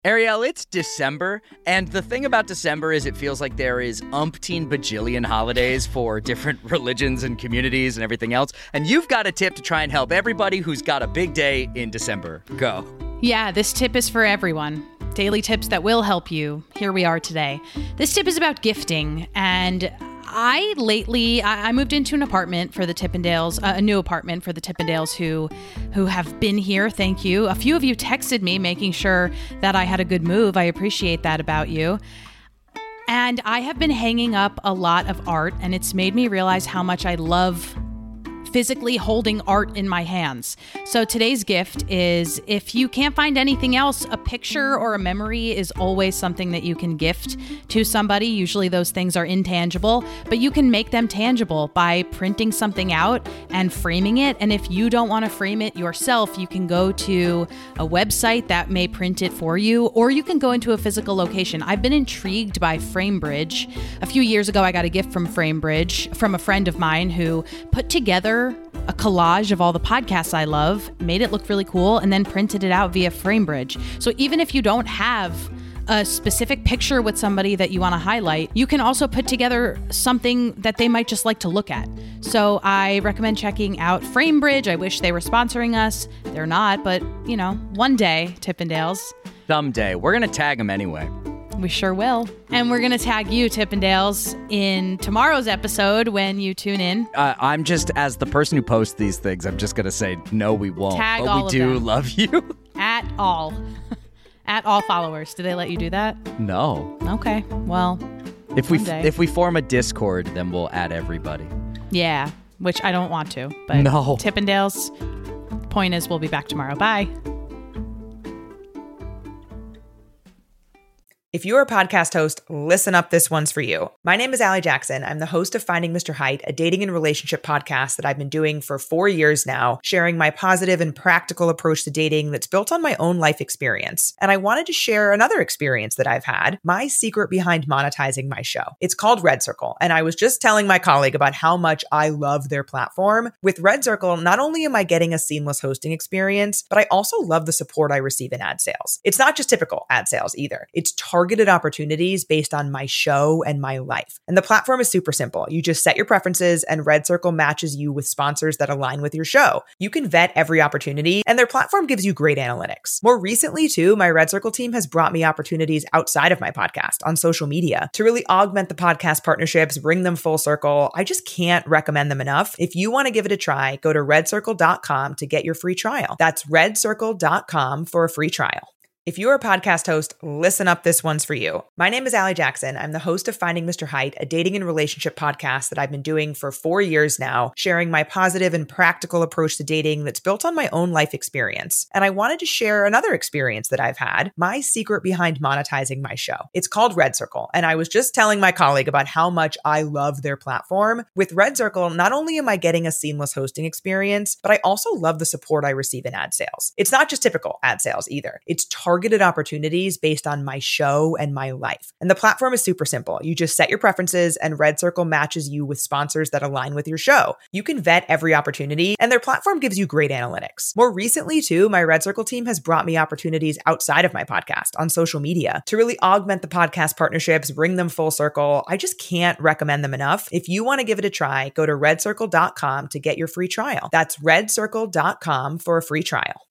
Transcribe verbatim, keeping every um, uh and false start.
Ariel, it's December, and the thing about December is it feels like there is umpteen bajillion holidays for different religions and communities and everything else, and you've got a tip to try and help everybody who's got a big day in December. Go. Yeah, this tip is for everyone. Daily tips that will help you. Here we are today. This tip is about gifting, and I lately, I, I moved into an apartment for the Tippendales, uh, a new apartment for the Tippendales who, who have been here. Thank you. A few of you texted me making sure that I had a good move. I appreciate that about you. And I have been hanging up a lot of art, and it's made me realize how much I love physically holding art in my hands. So today's gift is, if you can't find anything else, a picture or a memory is always something that you can gift to somebody. Usually those things are intangible, but you can make them tangible by printing something out and framing it. And if you don't want to frame it yourself, you can go to a website that may print it for you, or you can go into a physical location. I've been intrigued by FrameBridge. A few years ago, I got a gift from FrameBridge from a friend of mine who put together a collage of all the podcasts I love, made it look really cool, and then printed it out via FrameBridge. So even if you don't have a specific picture with somebody that you want to highlight, you can also put together something that they might just like to look at. So I recommend checking out FrameBridge. I wish they were sponsoring us. They're not, but you know, one day, Tippendales. Someday. We're going to tag them anyway. We sure will. And we're going to tag you, Tippendales, in tomorrow's episode when you tune in. Uh, I'm just, as the person who posts these things, I'm just going to say, no, we won't. Tag but all we of do them. love you. At all. At all followers. Do they let you do that? No. Okay. Well, if we one day. if we form a Discord, then we'll add everybody. Yeah, which I don't want to. But No. Tippendales, point is we'll be back tomorrow. Bye. If you're a podcast host, listen up, this one's for you. My name is Allie Jackson. I'm the host of Finding Mister Height, a dating and relationship podcast that I've been doing for four years now, sharing my positive and practical approach to dating that's built on my own life experience. And I wanted to share another experience that I've had, my secret behind monetizing my show. It's called Red Circle, and I was just telling my colleague about how much I love their platform. With Red Circle, not only am I getting a seamless hosting experience, but I also love the support I receive in ad sales. It's not just typical ad sales either. It's targeted targeted opportunities based on my show and my life. And the platform is super simple. You just set your preferences and Red Circle matches you with sponsors that align with your show. You can vet every opportunity and their platform gives you great analytics. More recently too, my Red Circle team has brought me opportunities outside of my podcast on social media to really augment the podcast partnerships, bring them full circle. I just can't recommend them enough. If you want to give it a try, go to red circle dot com to get your free trial. That's red circle dot com for a free trial. If you're a podcast host, listen up, this one's for you. My name is Allie Jackson. I'm the host of Finding Mister Height, a dating and relationship podcast that I've been doing for four years now, sharing my positive and practical approach to dating that's built on my own life experience. And I wanted to share another experience that I've had, my secret behind monetizing my show. It's called Red Circle, and I was just telling my colleague about how much I love their platform. With Red Circle, not only am I getting a seamless hosting experience, but I also love the support I receive in ad sales. It's not just typical ad sales either. It's targeted opportunities based on my show and my life. And the platform is super simple. You just set your preferences and Red Circle matches you with sponsors that align with your show. You can vet every opportunity and their platform gives you great analytics. More recently too, my Red Circle team has brought me opportunities outside of my podcast on social media to really augment the podcast partnerships, bring them full circle. I just can't recommend them enough. If you want to give it a try, go to red circle dot com to get your free trial. That's red circle dot com for a free trial.